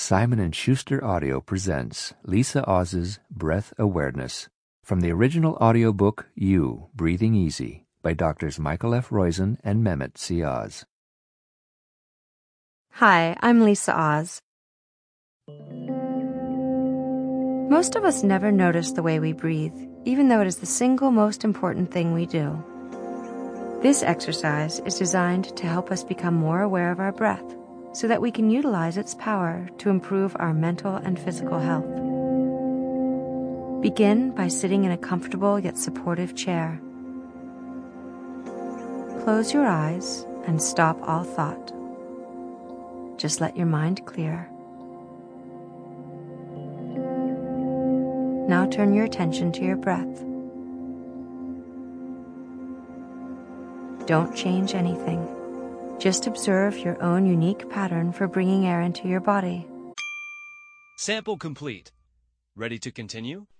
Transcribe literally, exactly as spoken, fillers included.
Simon and Schuster Audio presents Lisa Oz's Breath Awareness from the original audiobook You, Breathing Easy by Doctors Michael F. Roizen and Mehmet C. Oz. Hi, I'm Lisa Oz. Most of us never notice the way we breathe, even though it is the single most important thing we do. This exercise is designed to help us become more aware of our breath, so that we can utilize its power to improve our mental and physical health. Begin by sitting in a comfortable yet supportive chair. Close your eyes and stop all thought. Just let your mind clear. Now turn your attention to your breath. Don't change anything. Just observe your own unique pattern for bringing air into your body. Sample complete. Ready to continue?